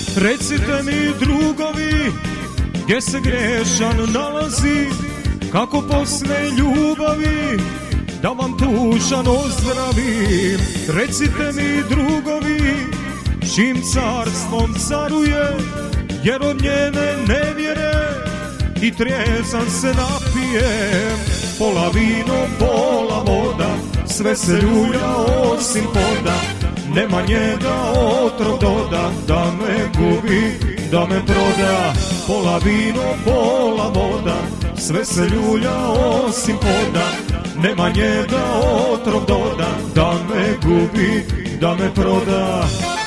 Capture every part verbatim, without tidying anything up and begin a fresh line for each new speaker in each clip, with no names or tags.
Recite mi drugovi, gdje se griješan nalazi, kako posle ljubavi da vam tužan ozdravim. Recite mi drugovi, čim carstvom caruje, jer od njene nevjere i trijezan se napijem. Pola vino, pola voda, sve se ljulja osim poda. Nema njega otrov doda, da me gubi, da me proda. Pola vino, pola voda, sve se ljulja osim poda. Nema njega otrov doda, da me gubi, da me proda.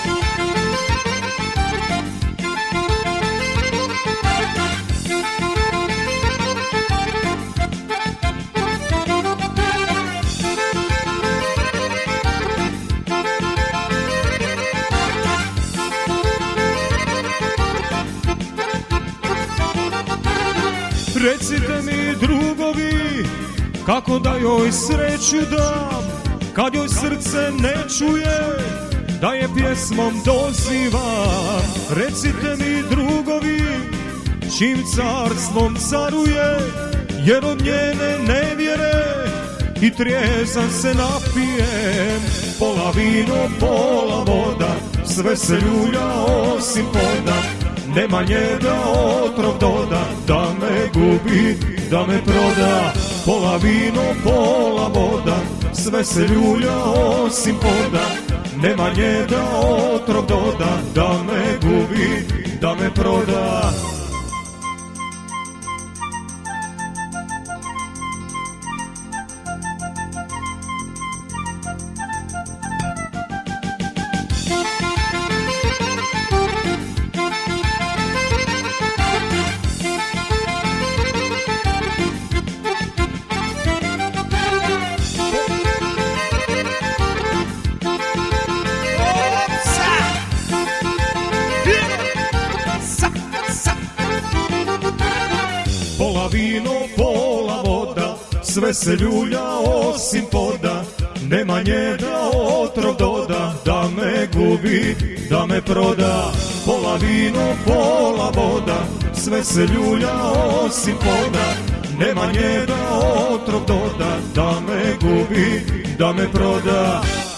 Recite mi drugovi, kako da joj sreću dam, kad joj srce ne čuje, da je pjesmom dozivam. Recite mi drugovi, čim carstvom caruje, jer od njene nevjere i trijezan se napijem. Pola vino, pola voda, sve se ljulja osim poda. Nema njega otrov doda, da me gubi, da me proda. Pola vino, pola voda, sve se ljulja osim poda. Nema njega otrov doda, da me gubi, da me proda. Pola vino, pola voda, sve se ljulja osim poda. Nema njega otrov doda, da me gubi, da me proda. Pola vino, pola voda, sve se ljulja osim poda. Nema njega otrov doda, da me gubi, da me proda.